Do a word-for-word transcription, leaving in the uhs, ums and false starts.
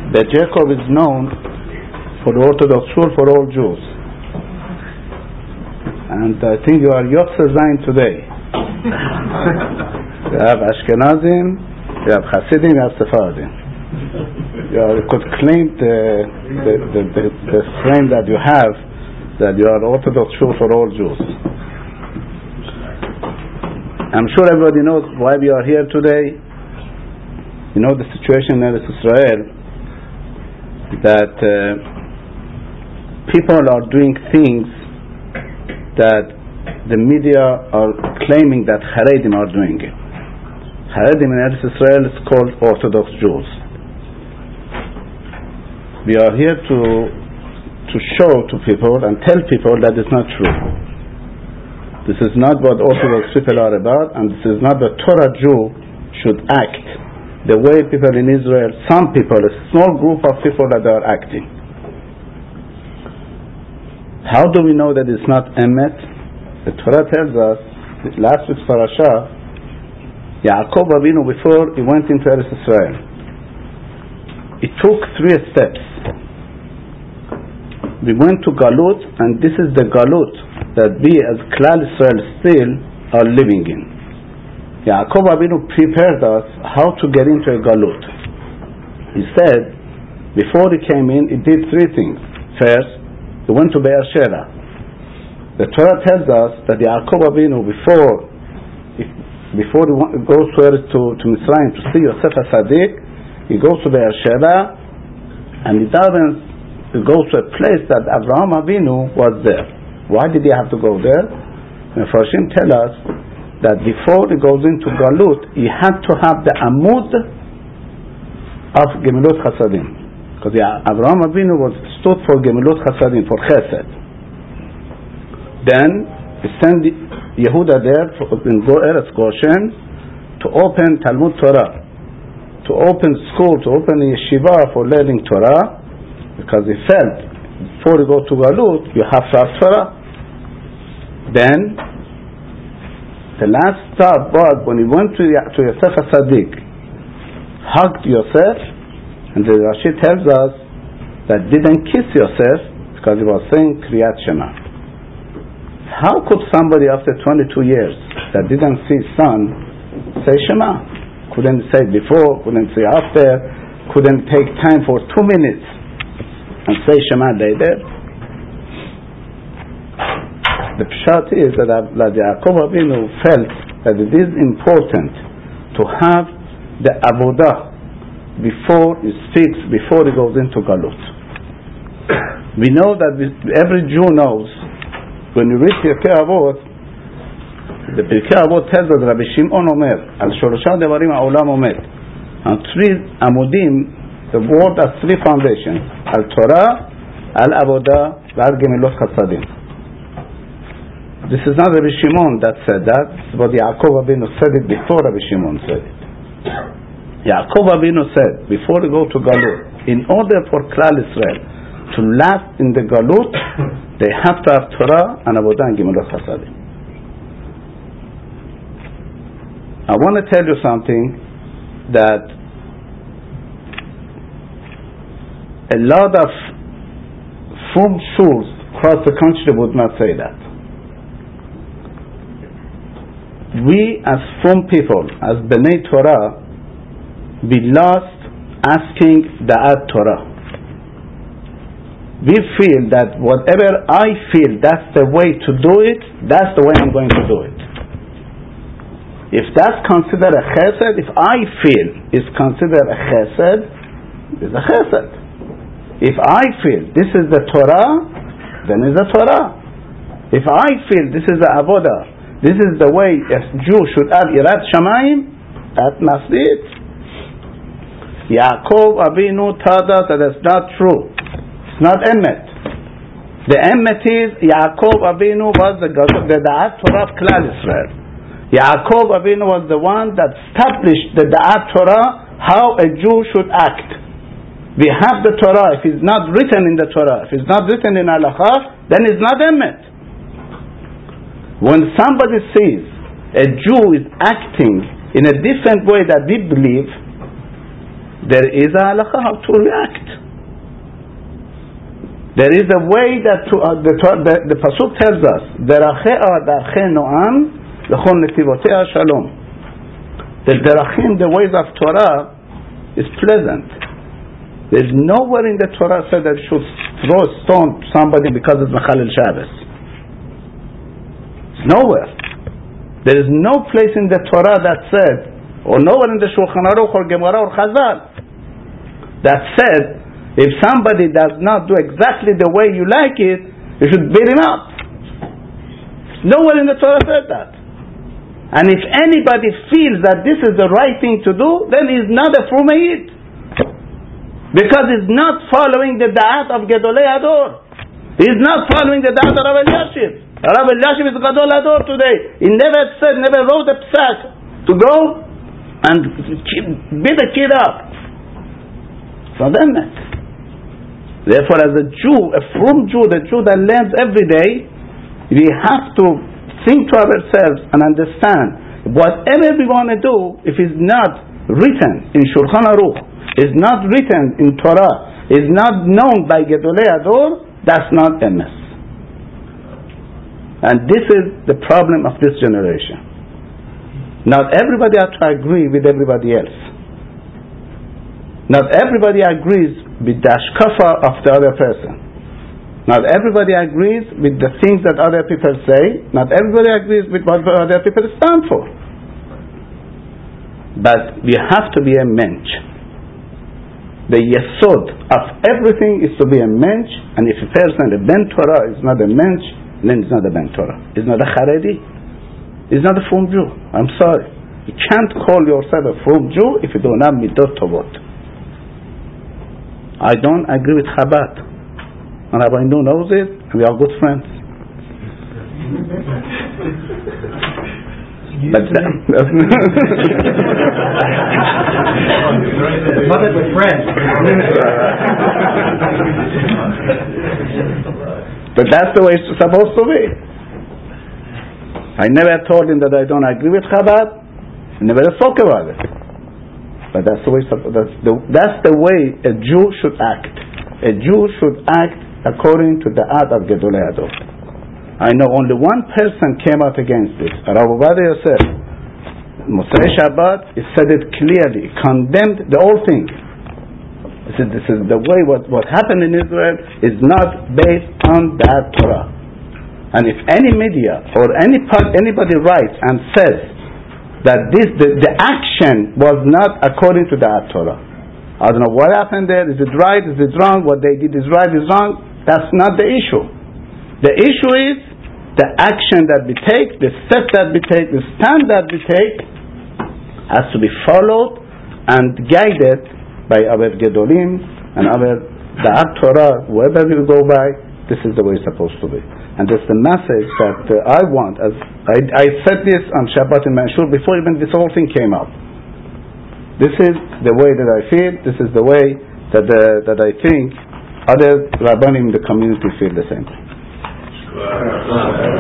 that Jacob is known for the Orthodox rule for all Jews. And I think you are Yotze Zayin today. You have Ashkenazim, you have Hasidim, you have Sephardim. You are, could claim the, the, the, the, the frame that you have, that you are Orthodox Jew for all Jews. I'm sure everybody knows why we are here today. You know the situation in Eretz Israel, that uh, people are doing things that the media are claiming that Haredim are doing it. Haredim in Eretz Israel is called Orthodox Jews. We are here to to show to people and tell people that it's not true. This is not what Orthodox people are about, and this is not the Torah Jew should act the way people in Israel, some people, a small group of people that are acting. How do we know that it's not Emet? The Torah tells us, last week's parasha, Yaakov Avinu, before he went into Eretz Israel, he took three steps. We went to Galut, and this is the Galut that we as Klal Israel still are living in. Yaakov Avinu prepared us how to get into a Galut. He said, before he came in, he did three things. First, he went to Be'er Sheva. The Torah tells us that Yaakov Avinu, before before he goes to to, to Mitzrayim to see Yosef HaSadik, he goes to Be'er Sheva, and he doesn't he goes to a place that Avraham Avinu was there. Why did he have to go there? And Farshim tell us that before he goes into Galut, he had to have the Amud of Gemilut Chasadim. Because Avraham Avinu was stood for Gemilut Chasadim, for Chesed. Then he sent Yehuda there for, in Eretz Goshen to open Talmud Torah, to open school, to open a yeshiva for learning Torah, because he felt before you go to Galut, you have to have Torah. Then the last stop was when he went to, to Yosef HaSadik, hugged Yosef, and the Rashi tells us that didn't kiss Yosef because he was saying Kriyat Shema. How could somebody after twenty-two years that didn't see son say Shema? Couldn't say before, couldn't say after, couldn't take time for two minutes and say Shema later? The pshat is that, that Yaakov Avinu felt that it is important to have the avodah before he speaks, before he goes into Galut. We know that we, every Jew knows when you read Pirkei Avot, the Pirkei Avot tells us Rabbi Shimon Omer, Al Shorosha Devarim Ha'olam Omed, on three Amudim, the word has three foundations: Al Torah, Al Avodah, Al Gemilut Chasadim. This is not Rabbi Shimon that said that, but Yaakov Avinu said it before Rabbi Shimon said it. Yaakov Avinu said, before you go to Galut, in order for Klal Israel to last in the Galut, they have to have Torah and Avodah and Gemilut Chasadim. I want to tell you something that a lot of Frum shuls across the country would not say that. We as Frum people, as B'nai Torah, we lost asking Da'at Torah. We feel that whatever I feel that's the way to do it, that's the way I'm going to do it. If that's considered a chesed, if I feel is considered a chesed, it's a chesed. If I feel this is the Torah, then it's a Torah. If I feel this is the Avodah, this is the way a Jew should have Yirat Shamayim, that must be it. Yaakov Avinu Tada, that is not true. It's not Emet. The Emet is Yaakov Avinu was the the Da'at Torah of Klal Israel. Yaakov Avinu was the one that established the Da'at Torah, how a Jew should act. We have the Torah. If it's not written in the Torah, if it's not written in Halakha, then it's not Emet. When somebody sees a Jew is acting in a different way that we believe, there is a halakha how to react. There is a way that to, uh, the, the, the pasuk tells us, "Derachea darchei noam v'chol netivotei shalom." The derachim, the ways of Torah, is pleasant. There is nowhere in the Torah said that you should throw a stone to somebody because it's Mechalel Shabbos. It's nowhere. There is no place in the Torah that said, or nowhere in the Shulchan Aruch or Gemara or Chazal, that said, if somebody does not do exactly the way you like it, you should beat him up. Nowhere in the Torah said that. And if anybody feels that this is the right thing to do, then he's not a Frumayid. Because he's not following the da'at of Gedolei Hador. He's not following the da'at of Rav Elyashiv. Rav Elyashiv is Gadol Hador today. He never said, never wrote a psak to go and beat the kid up. So then that. Therefore, as a Jew, a frum Jew, the Jew that learns every day, we have to think to ourselves and understand whatever we want to do, if it's not written in Shulchan Aruch, is not written in Torah, is not known by Gedolei Hador, that's not emes. And this is the problem of this generation. Not everybody has to agree with everybody else. Not everybody agrees with the ashkafa of the other person. Not everybody agrees with the things that other people say. Not everybody agrees with what other people stand for. But we have to be a mensch. The yesod of everything is to be a mensch, and if a person, a ben Torah, is not a mensch, then it's not a ben Torah. It's not a Haredi. It's not a Frum Jew. I'm sorry. You can't call yourself a Frum Jew if you don't have midot tovot. I don't agree with Chabad. And Rabbi Nu knows it, and we are good friends. But that, mother with friends. But that's the way it's supposed to be. I never told him that I don't agree with Chabad. I never spoke about it. But that's the way. That's the, that's the way a Jew should act. A Jew should act according to the art of Gedolei Hador. I know only one person came out against this. Rav Ovadia Yosef, Mosai Shabbat, he said it clearly, condemned the whole thing. He said this is the way what, what happened in Israel is not based on that Torah. And if any media or any part, anybody writes and says that this the, the action was not according to that Torah, I don't know what happened there. Is it right? Is it wrong? What they did is right, is wrong? That's not the issue. The issue is the action that we take, the step that we take, the stand that we take has to be followed and guided by our Gedolim and our Da'at Torah, whoever we go by. This is the way it's supposed to be. And that's the message that uh, I want. As I, I said this on Shabbat in Manshur before even this whole thing came out. This is the way that I feel. This is the way that uh, that I think other Rabbanim in the community feel the same.